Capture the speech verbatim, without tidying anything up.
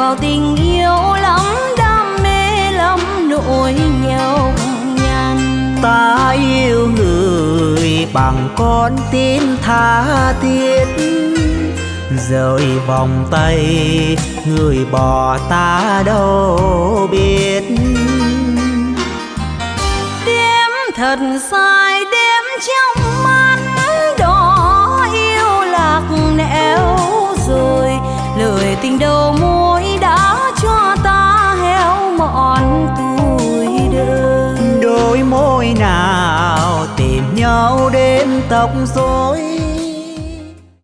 vào tình yêu lắm đam mê lắm nỗi nhau nhằn. Ta yêu người bằng con tim tha thiết, rời vòng tay người bỏ ta đâu biết. Đêm thật dài đêm trong mắt đó yêu lạc nẻo rồi, lời tình đầu môi đã cho ta héo mòn tuổi đời. Đôi môi nào tìm nhau đêm tóc rối,